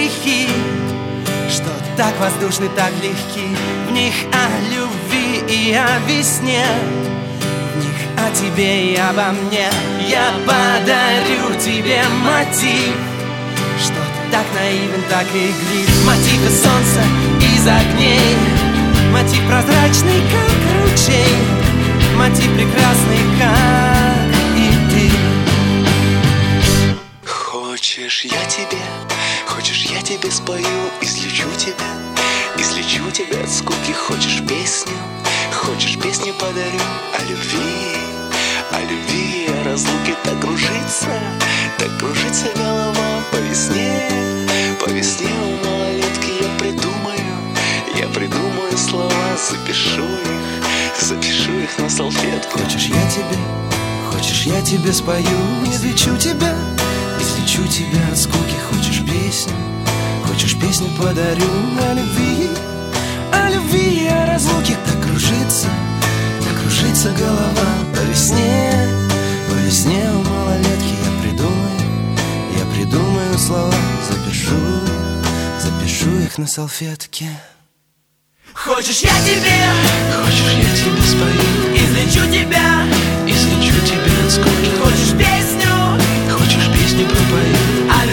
стихи, что так воздушны, так легки. В них о любви и о весне, в них о тебе и обо мне. Я подарю тебе мотив, что так наивен, так игрив. Мотив из солнца, из огней, мотив прозрачный, как ручей, мотив прекрасный, как и ты. Хочешь я тебе спою, излечу тебя от скуки. Хочешь песню подарю о любви и о разлуке. Так кружится голова по весне у малолетки. Я придумаю слова, запишу их на салфетку. Хочешь я тебе спою, излечу тебя от скуки. Хочешь песню подарю о любви и о разлуке. Так кружится голова по весне у малолетки. Я придумаю слова, запишу их на салфетке. Хочешь я тебе спою, излечу тебя от скуки. Хочешь песню пропою о